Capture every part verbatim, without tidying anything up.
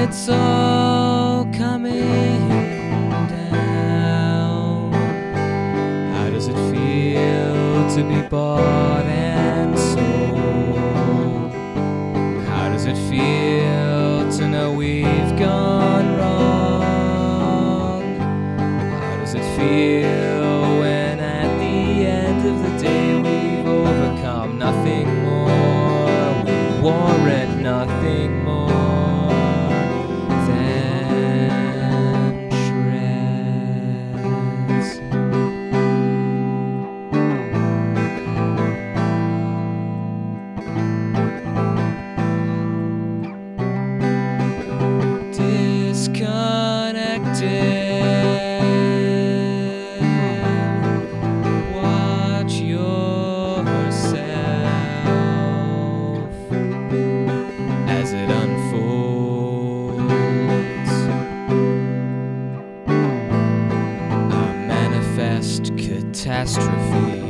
it's all coming down. How does it feel to be bought and sold? How does it feel to know we've gone wrong? How does it feel when at the end of the day we've overcome nothing more? We warrant nothing more than shreds. Disconnected. Watch yourself as it unfolds. A manifest catastrophe.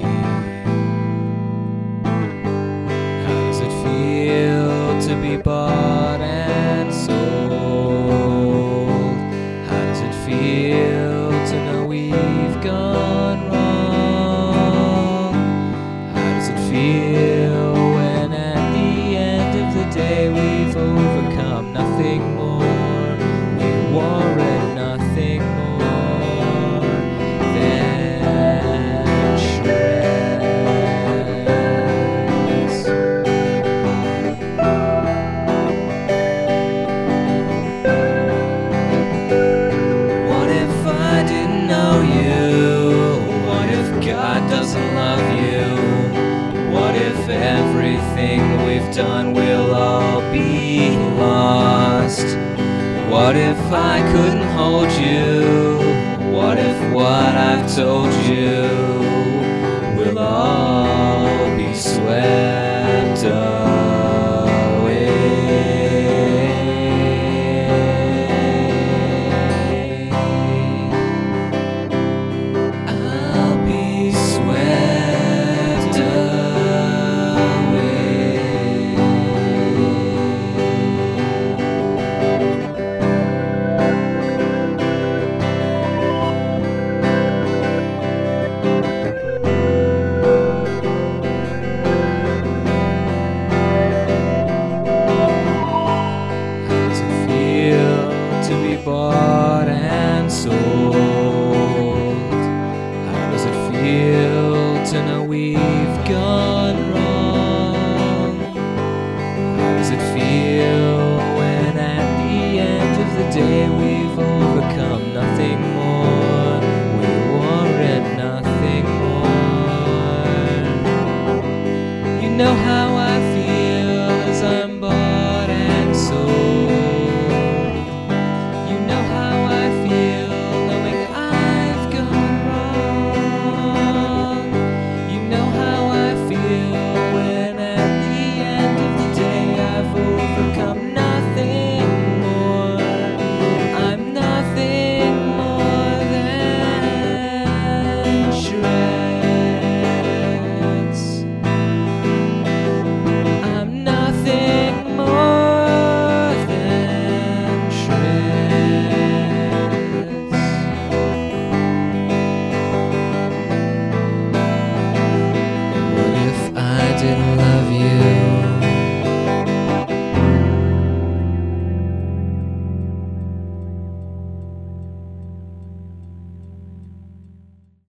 How does it feel to be bought and sold? How does it feel to know we've gone wrong? How does it feel when at the end of the day we've overcome nothing more? We warrant nothing more than shreds. What if I didn't know you? What if God doesn't love you? What if everything we've done will all be lost? What if I couldn't hold you? What if what I've told you